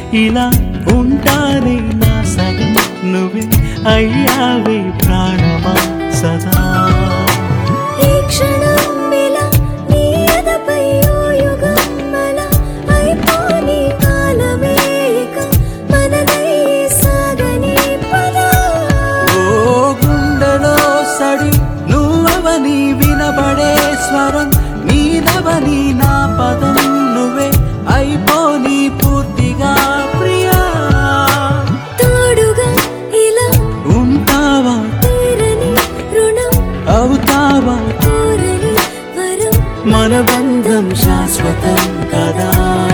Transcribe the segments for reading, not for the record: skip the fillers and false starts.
ఇలా ఉంటానే నా సగం నువ్వే అయ్యావే ప్రాణమా సదా ఈ క్షణం ఇలా నీ ఎదపై ఓ యుగంలా అయిపోని కాలమే ఇక మనదై సాగని పదా ఓ గుండెలో సడి నువ్వవని వినబడే స్వరం నీదవని నా పదం నువ్వే అయిపోని పూర్తిగా ప్రియా తోడుగా ఇలా ఉంటావా తీరని రుణం అవుతావా కోరని వరం మన బంధం శాశ్వతం కదా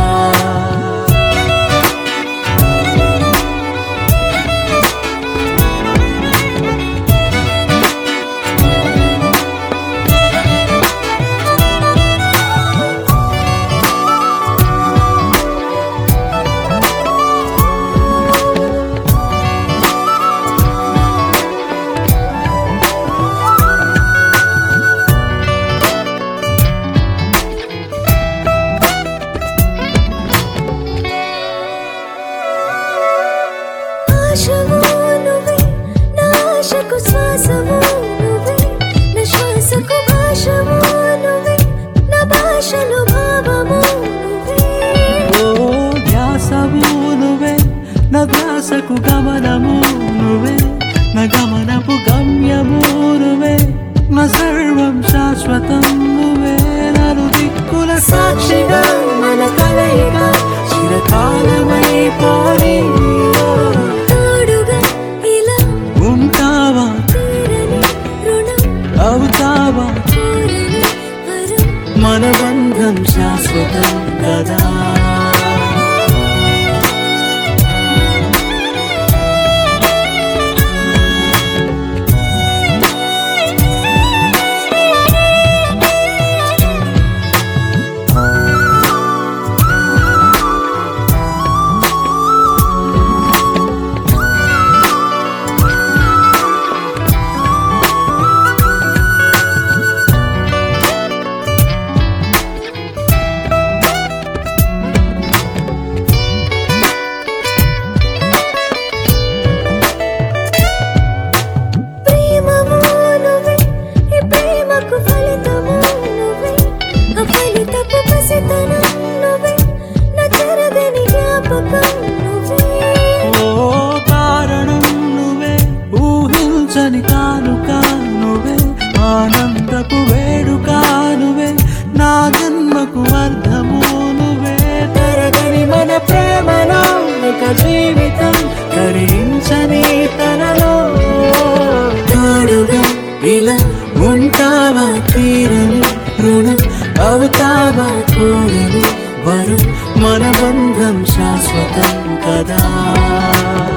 ఆశవు నువ్వే నా ఆశకు శ్వాసవు నువ్వే నా శ్వాసకు భాషవు నువ్వే నా భాషలో భావము నువ్వే ఓ ధ్యాసవు నువ్వే నా ధ్యాసకు గమనము నువ్వే నా గమనపు గమ్యము నువ్వే నా సర్వం శాశ్వతం నువ్వే నలు దిక్కుల సాక్షిగా మన కలయిక చిరకాలమైపోని తోడుగా ఇలా ఉంటావా తీరని రుణం అవుతావా కోరని వరం మన బంధం శాశ్వతం కదా ప్రేమము నువ్వే ఈ ప్రేమకు ఫలితము నువ్వే ఆ ఫలితపు పసితనం నువ్వే నా చెరగని జ్ఞాపకం నువ్వే ఓ కారణం నువ్వే ఊహించని కానుక నువ్వే ఆనందపు వేడుక నువ్వే నా జన్మకు అర్థము నువ్వే తరగని మన ప్రేమలో ఒక జీవితం కరించని తనలో తోడుగా ఇలా ఉంటావా తీరని రుణం అవుతావా కోరని వరం మన బంధం శాశ్వతం కదా